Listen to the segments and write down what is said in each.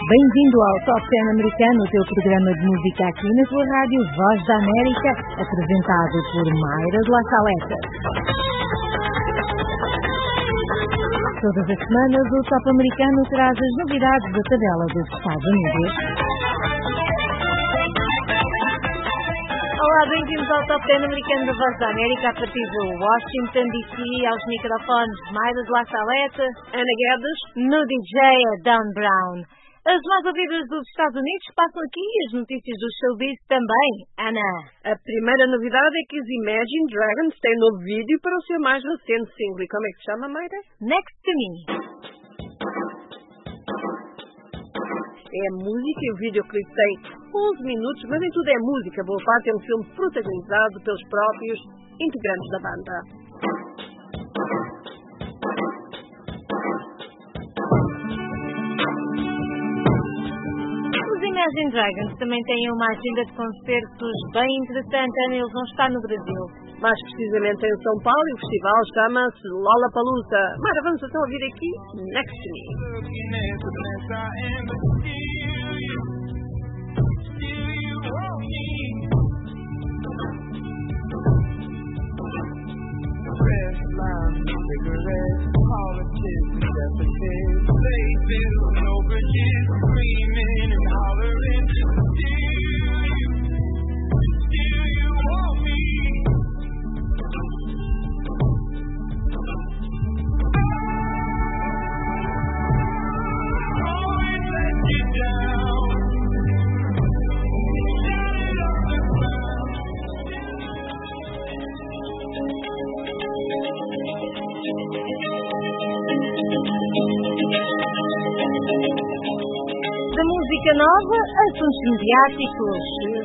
Bem-vindo ao Top 10 americano, o teu programa de música aqui na tua rádio Voz da América, apresentado por Mayra de La Saleta. Todas as semanas o Top americano traz as novidades da tabela dos Estados Unidos. Olá, bem-vindos ao Top 10 americano da Voz da América, a partir de Washington, D.C., aos microfones Mayra de La Saleta, Ana Guedes, no DJ Dan Brown. As mais ouvidas dos Estados Unidos passam aqui e as notícias do showbiz também. Ana. A primeira novidade é que os Imagine Dragons têm novo vídeo para o seu mais recente single. E como é que se chama, Mayra? Next to Me. É a música e o videoclipe tem 11 minutos, mas nem tudo é música. Boa parte é um filme protagonizado pelos próprios integrantes da banda. Imagine Dragons também têm uma agenda de concertos bem interessante. Eles vão estar no Brasil. Mais precisamente em São Paulo, e o festival chama-se Lollapalooza. Mara, vamos então ouvir aqui Next to Me. Da música nova, assuntos mediáticos.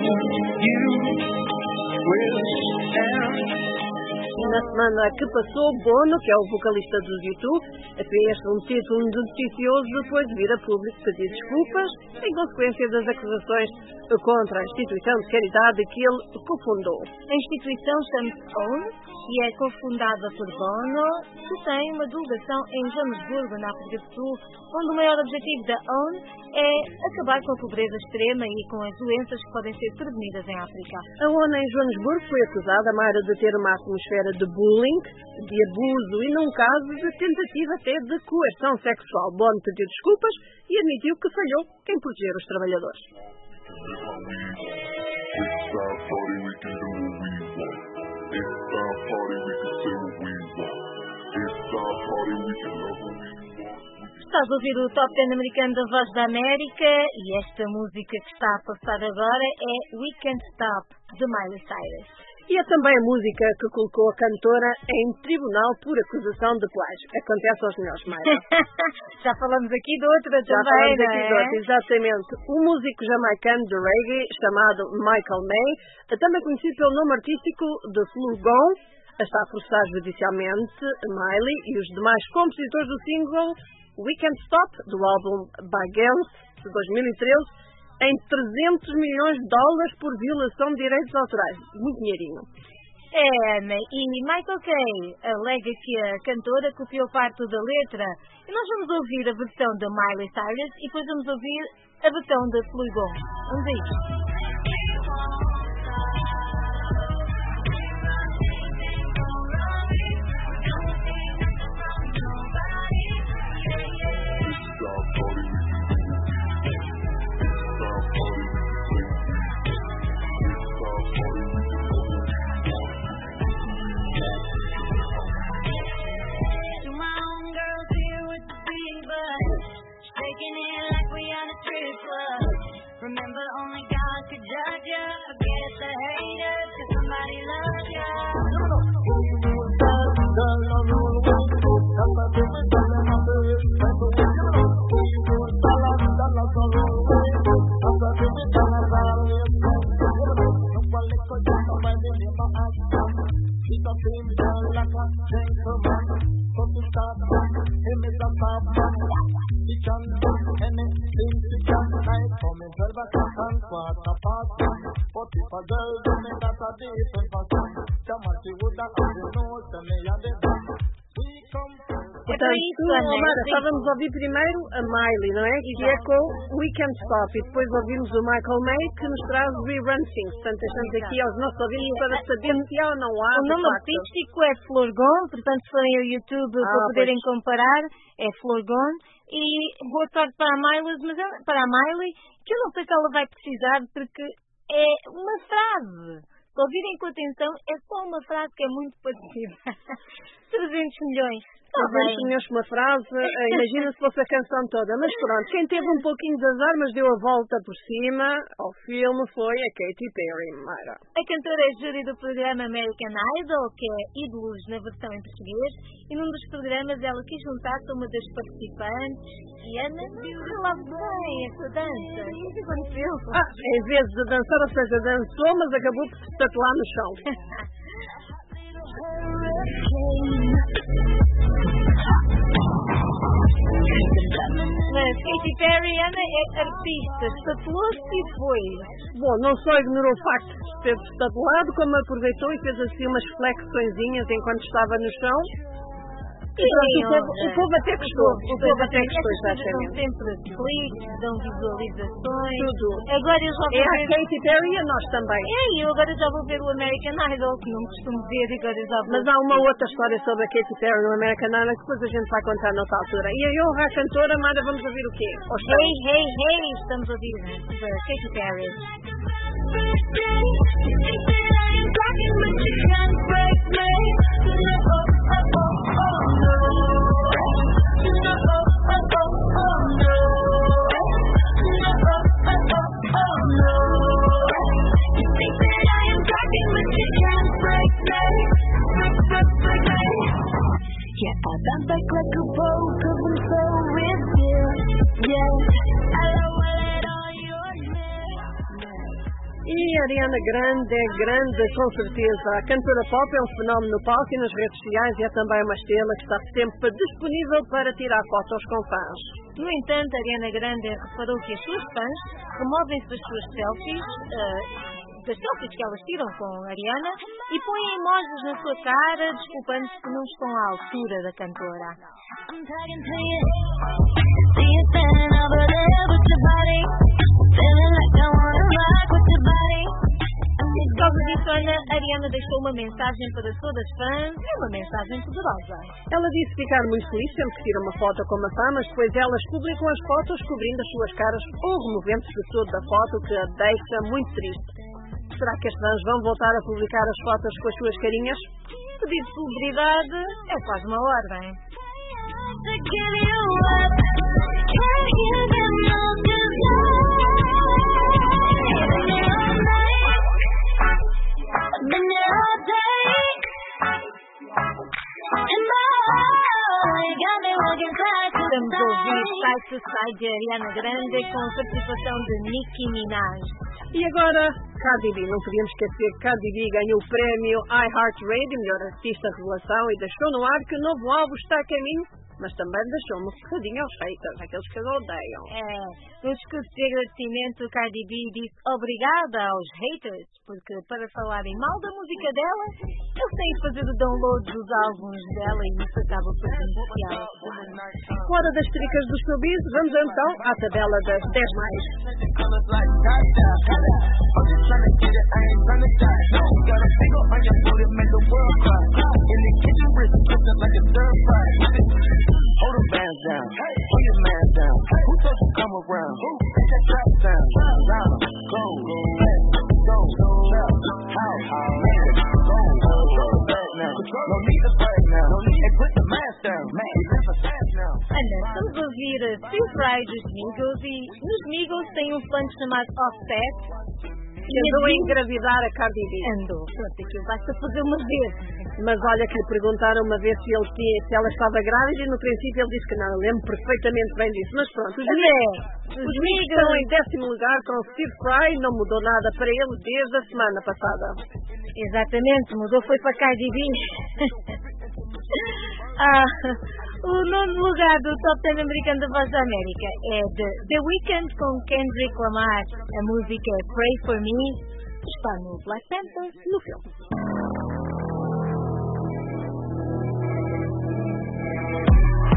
Na semana que passou, Bono, que é o vocalista dos YouTube, fez um título noticioso depois de vir a público pedir desculpas em consequência das acusações contra a instituição de caridade que ele cofundou. A instituição chama-se OWN e é cofundada por Bono, que tem uma delegação em Joanesburgo, na África do Sul, onde o maior objetivo da OWN é acabar com a pobreza extrema e com as doenças que podem ser prevenidas em África. A ONU em Joanesburgo foi acusada, Mayra, de ter uma atmosfera de bullying, de abuso e, num caso, de tentativa até de coerção sexual. Bono pediu desculpas e admitiu que falhou em proteger os trabalhadores. Estás a ouvir o Top 10 americano da Voz da América e esta música que está a passar agora é We Can't Stop, de Miley Cyrus. E é também a música que colocou a cantora em tribunal por acusação de plágio. Acontece aos melhores, Mayra. Já falamos aqui de outra também, Já falamos aqui de outra, exatamente. O músico jamaicano de reggae, chamado Michael May, também conhecido pelo nome artístico de Flugon, está a processar judicialmente Miley e os demais compositores do single We Can't Stop, do álbum Bagels, de 2013, em 300 milhões de dólares por violação de direitos autorais. Muito dinheirinho. É, Ana, e Michael Kay alega que a cantora copiou parte da letra. E nós vamos ouvir a versão da Miley Cyrus e depois vamos ouvir a versão da Flugon. Vamos aí. Remember, only God could judge ya. Forget the haters, 'cause somebody loves ya. Portanto, Mara, estávamos a ouvir primeiro a Miley, não é? Que é com We Can't Stop. E depois ouvimos o Michael May, que nos traz Rerun Things. Portanto, deixamos aqui aos nossos ouvintes para saber se há ou não há. O nome artístico é Florgon, portanto, se forem ao YouTube para poderem comparar, é Florgon. E boa sorte para a Miley, que eu não sei se ela vai precisar, porque é uma frase. Se ouvirem com atenção, é só uma frase que é muito parecida. 300 milhões. 300 milhões por uma frase, imagina se fosse a canção toda. Mas pronto, quem teve um pouquinho de azar, mas deu a volta por cima ao filme, foi a Katy Perry, Mara. A cantora é júri do programa American Idol, que é Ídolos na versão em português, e num dos programas ela quis juntar-se a uma das participantes, e Ana não lá bem essa dança. O que aconteceu? Em vez de dançar, ou seja, dançou, mas acabou por se estatelar no chão. Mas Katy Perry, Ana, é artista, estatelou-se e foi. Bom, não só ignorou o facto de ter estatelado, como aproveitou e fez assim umas flexõezinhas enquanto estava no chão. E pronto, o povo até gostou. O povo até gostou, exatamente. Dão sempre cliques, dão visualizações. Tudo. Agora eu já vou ver... a Katy Perry e a nós também. Eu agora já vou ver o American Idol, que não costumo ver, e agora já vou... Mas há uma outra história sobre a Katy Perry no American Idol que depois a gente vai contar noutra altura. E a honra à cantora, Mara, vamos ouvir o quê? Hey, estamos a ouvir da Katy Perry. Yeah, I bounce back like a boat, 'cause I'm so with you. Yeah, I love it on your neck. E a Ariana Grande é grande, com certeza. A cantora pop é um fenómeno no palco e nas redes sociais e é também uma estrela que está sempre disponível para tirar fotos com fãs. No entanto, a Ariana Grande reparou que as suas fãs removem-se das suas selfies, das selfies que elas tiram com a Ariana, e põem emojis na sua cara, desculpando-se que não estão à altura da cantora. I'm talking to you. See you standing over there with your body. Feeling like I wanna rock with your body. Por causa disso, Ana, a Ariana deixou uma mensagem para todas as fãs, e uma mensagem poderosa. Ela disse ficar muito feliz sempre que tira uma foto com uma fã, mas depois elas publicam as fotos cobrindo as suas caras ou removendo-se de todo da foto, que a deixa muito triste. Será que as fãs vão voltar a publicar as fotos com as suas carinhas? Pedir celebridade é quase uma ordem. To give you up, can't give them no desire. Been there all day, and boy, got me walking side to Estamos a ouvir side. Side to Side de Ariana Grande com a participação de Nicki Minaj. E agora, Cardi B. Não podíamos esquecer que Cardi B ganhou o prémio iHeartRadio, melhor artista revelação, e deixou no ar que o novo álbum está a caminho, mas também deixou um bocadinho aos haters, aqueles que a odeiam. No discurso de agradecimento, Cardi B disse obrigada aos haters, porque para falarem mal da música dela, eles têm que fazer o download dos álbuns dela e isso acaba por beneficiar. Fora das tricas do showbiz, vamos então à tabela das 10 mais. Hold them bands down, hold your man down. Who told you come around? Take that trap down, down, go, how, control the bag now. No need to brag now, and put the mask down. Man, that's a fast now. Ana, estamos a ouvir Feel Fried dos Migos e nos Migos tem um fã chamado Offset. Que andou a engravidar a Cardi B. Andou, pronto, aquilo basta fazer uma vez. Mas olha que lhe perguntaram uma vez se ela estava grávida e no princípio ele disse que não. Eu lembro perfeitamente bem disso. Mas pronto, os Migos estão em 10º lugar com o Steve Fry. Não mudou nada para ele desde a semana passada. Exatamente, mudou, foi para Cardi B. O nono lugar do Top 10 americano da Voz da América é de The Weeknd com Kendrick Lamar. A música é Pray For Me. Está no Black Panther, no filme.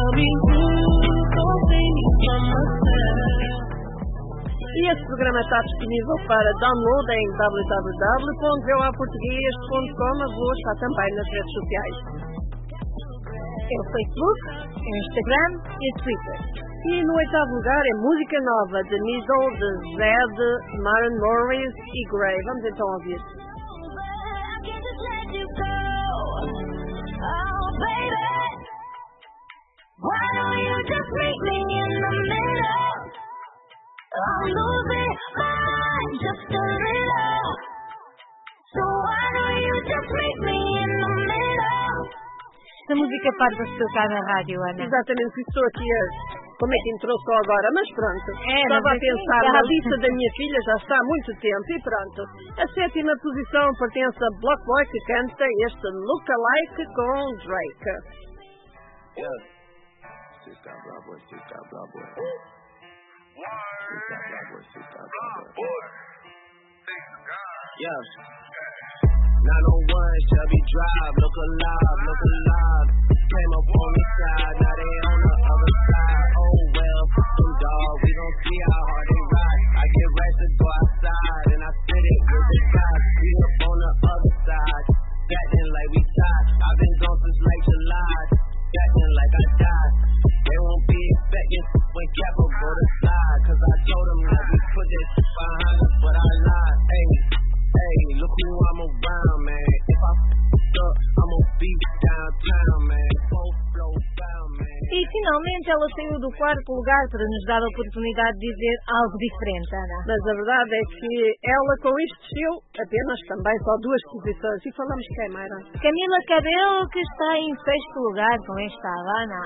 tell me who's gonna save me from myself. E esse programa está disponível para download em www.voaportugues.com. A voz está também nas redes sociais. É o Facebook, é o Instagram e o Twitter. E no oitavo lugar é música nova de Nizzle, de Zed, Maren Morris e Gray. Vamos então ouvir. Why don't you just meet me in the middle? I'm losing my mind just a little. So why don't you just meet me in the middle? Esta música para-se tocar na rádio, Ana. Exatamente, estou aqui a... Como é que entrou só agora? Mas pronto, estava a pensar sim, na lista da minha filha, já está há muito tempo e pronto. A sétima posição pertence a Block Boy, que canta este Look Alike com Drake. Yeah. Sister Block Boy, Sister Block Boy. Sister Block Boy, Sister Block Boy. Yeah. 901 Shelby Drive, look alive, look alive. Came up on the side, now they on the other side. Oh well, fuck them dog, we gon' see how hard they ride. I get ready to go outside, and I spit it with the guys. We up on the other side, acting like we tied. I've been gone since late July, acting like I died. They won't be expecting when Capo go to slide. Cause I told them that we put this shit behind us, but I lied. Hey, look who I'm around, man. If I f***ed up, I'ma be downtown, man. Both flow down, man. E finalmente ela saiu do quarto lugar para nos dar a oportunidade de dizer algo diferente, Ana. Mas a verdade é que ela com isto desceu apenas também só 2 posições. E falamos quem, Mayra? Camila Cabello, que está em sexto lugar com esta Havana.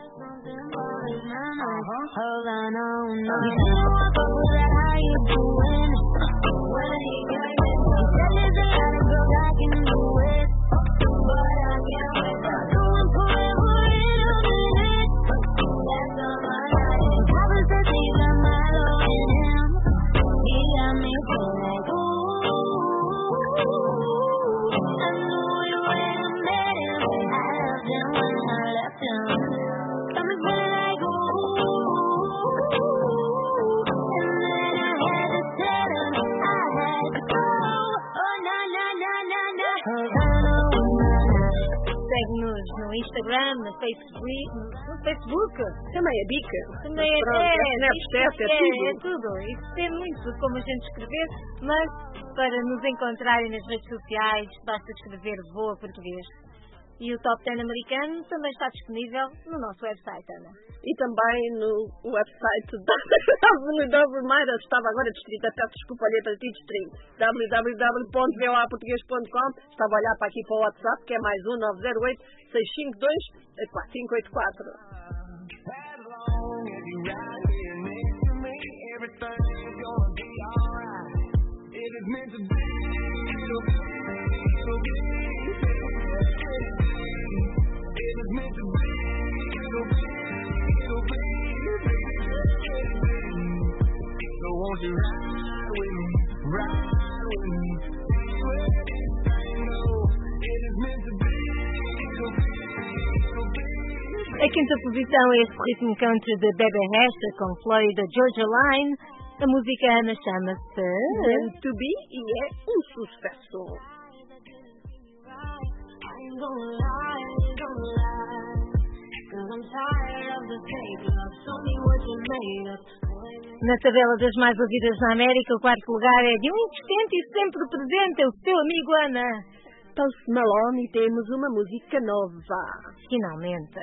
Segue-nos no Instagram, no Facebook. Também é Bica. Também é tudo. Isso tem muito como a gente escrever, mas para nos encontrarem nas redes sociais basta escrever Voa Português. E o Top 10 americano também está disponível no nosso website, Ana. E também no website da Mayra, estava agora distrita, peço desculpa a letra de distrito, www.voaportugues.com. Estava a olhar para aqui para o WhatsApp, que é mais Won't you ride with me, see where this thing goes. It is meant to be, it'll be. A quinta posição é este ritmo country de Bebe Rexha com Florida Georgia Line. A música, Ana, chama-se Meant to Be e é sucesso. Na tabela das mais ouvidas na América, o quarto lugar é de um insistente e sempre presente, é o seu amigo Ana. Post Malone e temos uma música nova. Finalmente.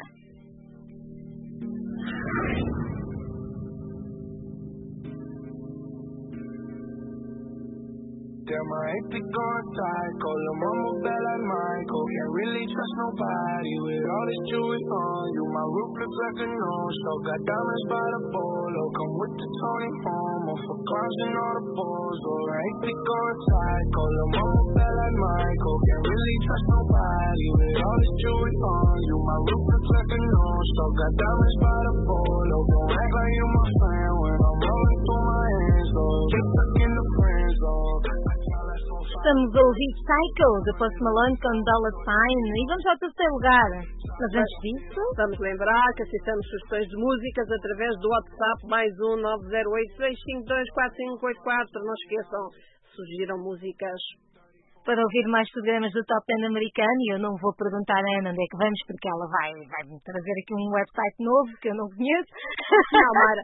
Damn, I hate to go psycho. Lil' mama bad like Michael. Can't really trust nobody with all this jewelry on you. My roof looks like a no-show. Got diamonds by the bolo. Come with the Tony Homo for clowns and all the balls. Oh, I hate to go psycho. Lil' mama bad like Michael. Can't really trust nobody with all this jewelry on you. My roof looks like a no-show. Got diamonds by the bolo. Don't act like you my friend when I'm rolling through my hands. Oh, get stuck in the friend zone. Estamos a ouvir Psycho, de Post Malone com Dollar Sign, e vamos ao terceiro lugar. Mas antes disso... Vamos lembrar que aceitamos sugestões de músicas através do WhatsApp +1 908-652-4584. Não esqueçam, sugiram músicas. Para ouvir mais programas do Top 10 americano, e eu não vou perguntar a Ana onde é que vamos, porque ela vai me trazer aqui um website novo que eu não conheço. Não, Mara,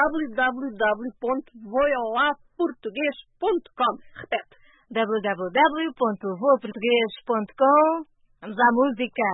www.voalaportugues.com. Repete. www.voaportugues.com. Vamos à música.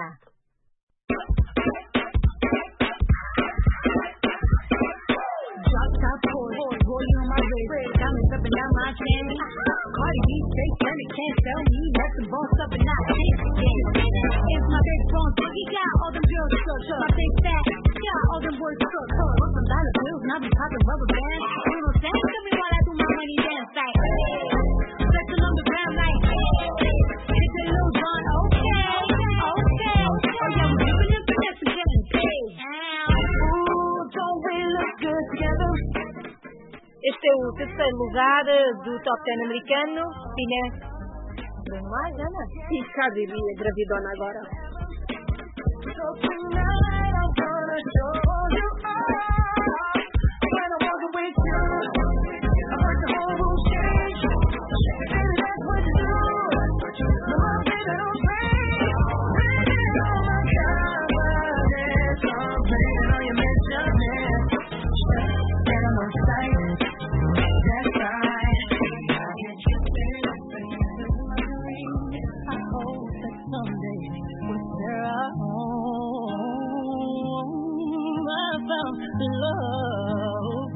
Rolling on my wrist, diamonds up and down my chin. Cardi B, straight and it can't tell me nothing. Boss up and not shit. It's my big phone, he got all them girls shook. My face fat, got all them words shook. Put some dollar bills and I be popping rubber bands. You know what I'm saying? Tell me while I do my money dance like. Flexing on the ground like. It's a Lil Jon, okay. Oh yeah, we're living in finesse and getting paid. Ooh, don't we look good together? Este é o terceiro lugar do Top 10 americano. Tinha... Bruno Mars, Ana? E Cardi B, gravidona agora. So tonight I'm gonna show you all. When I walk with you, I like the whole room shake. Baby, that's what you do. No more baby, don't play. Bringing all my confidence. I'm playing on your measurement. And I'm on sight. That's right. I get you dancing in my dreams. I hope that someday we'll share our home. I found the love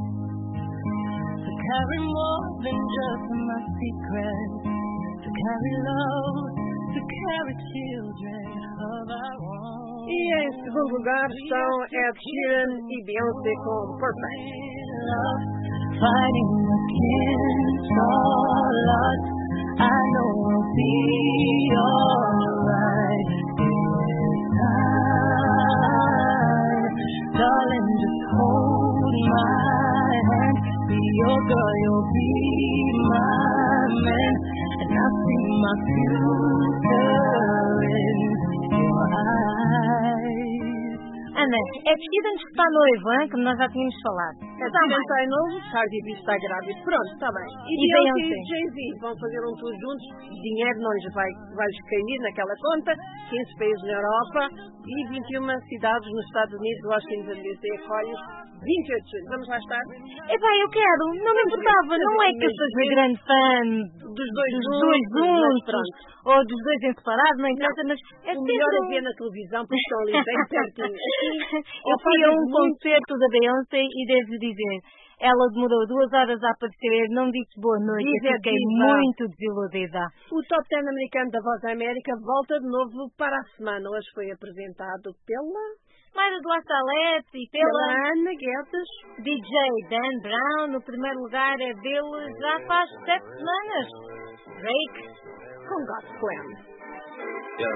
to carry more than just my secrets, to carry love, to carry children of our own. E em segundo lugar estão Ed Sheeran e Beyoncé com Perfect. Fighting against all odds, I know we'll be alright this time. Darling, just hold my hand. Be your girl, you'll be my man. And I see my future in your eyes. Ana, é que Sheeran está noivo, hein? Como nós já tínhamos falado. Ed Sheeran está novo, Cardi B está grávida. Pronto, está bem. E Beyoncé e Jay-Z vão fazer um tour juntos. Dinheiro não lhes vai cair naquela conta. 15 países na Europa e 21 cidades nos Estados Unidos. Washington DC acolhe-os 28 de julho. Vamos lá estar? Epá, eu quero. Não me importava. Não é que eu seja grande fã dos dois juntos. Ou dos dois em separado, não interessa, mas é o melhor é ver na televisão porque estão ali bem pertinho. Eu fui a um concerto da Beyoncé e devo dizer, ela demorou 2 horas a aparecer, não disse boa noite, eu fiquei muito desiludida. O Top 10 americano da Voz da América volta de novo para a semana. Hoje foi apresentado pela Mayra de La Salette e pela Ana Guedes. DJ Dan Brown. No primeiro lugar é dele já faz 7 semanas. Drake com God's Plan. Yeah.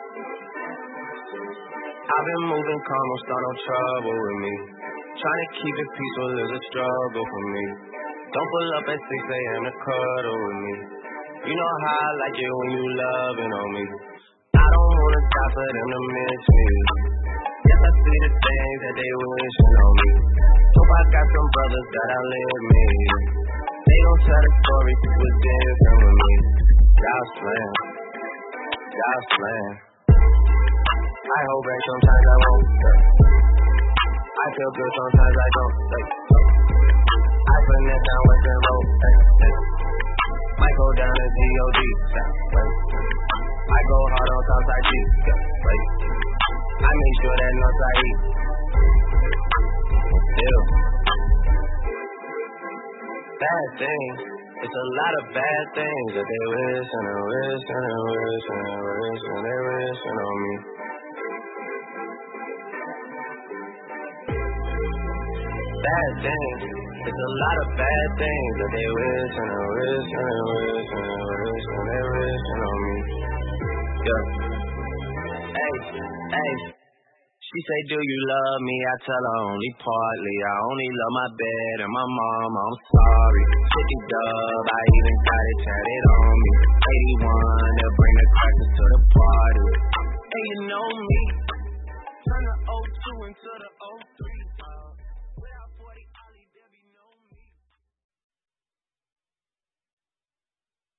I've been moving calm, don't start no trouble with me. Trying to keep it peaceful is a struggle for me. Don't pull up at 6 a.m. to cuddle with me. You know how I like it when you loving on me. I don't wanna die for them to miss me. Yes, I see the things that they wishing on me. Hope I got some brothers that outlive me. They don't tell the story, was different with me. God's plan, God's plan. I hold back sometimes I won't. I feel good sometimes I don't. I finesse down Western Road. Might go down to D.O.D. I go hard on Southside G. I make sure that Northside E. Still, bad things. It's a lot of bad things that they wish and they wish and they wish and they wish and they wishing on me. Bad things. It's a lot of bad things that they wish and they wish and they wish and they wish and they wishing on me. Yeah. Hey, hey. She say, do you love me? I tell her only partly. I only love my bed and my mama. I'm sorry. Chicken dub, I even got it tatted on me. 81, they'll bring the crackers to the party. Hey, you know me. to the 03.